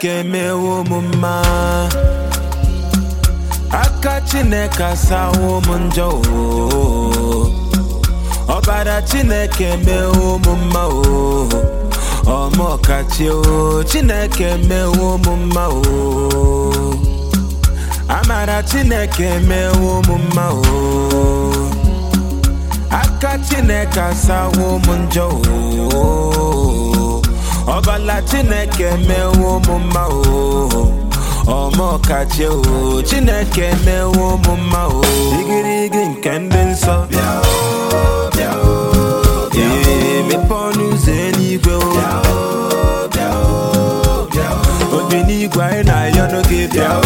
Chineke mewo mumma aka Chineke asawo munjo Obara Chineke mewo mumma Omo kachi Chineke mewo mumma Amara Chineke mewo mumma aka Chineke asawo munjo Obala Chineke mewo mumma Omo kachi Chineke mewo mumma Igirigi nke ndị nsọ mepe ọnụ ụzọ eluigwe obi n'igwe anyị na-ayọ n'oge bịa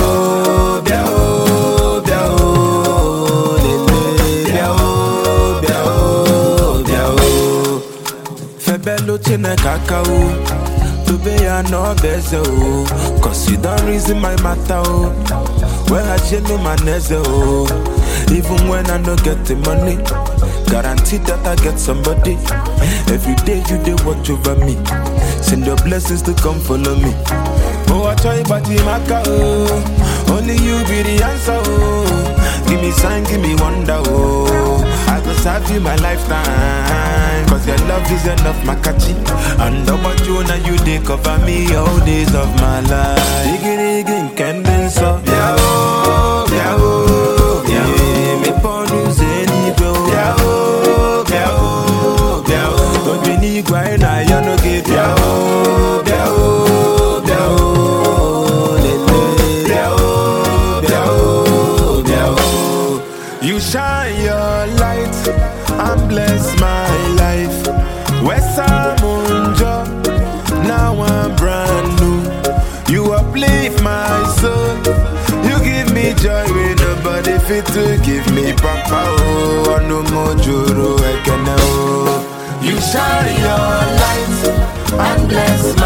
febelu Chineke aka tobe ya n'obeze cause you don't reason my matter weghachinu ma n'eze even when I no get the money guarantee that I get somebody every day you dey watch over me send your blessings to come follow me I try but maka only you be the answer give me sign give me wonder I go serve you my lifetime cause your love is enough makachi and about you now you dey cover me all days of my life igirigi nke ndị nsọ mepe ọnụ ụzọ eluigwe obi n'igwe anyị na-ayọ n'oge bịa You shine your light and bless my life. Wesamunjo, now I'm brand new. You uplift my soul. You give me joy when nobody fit to give me papa. Oh, no more juru ekene. You shine your light and bless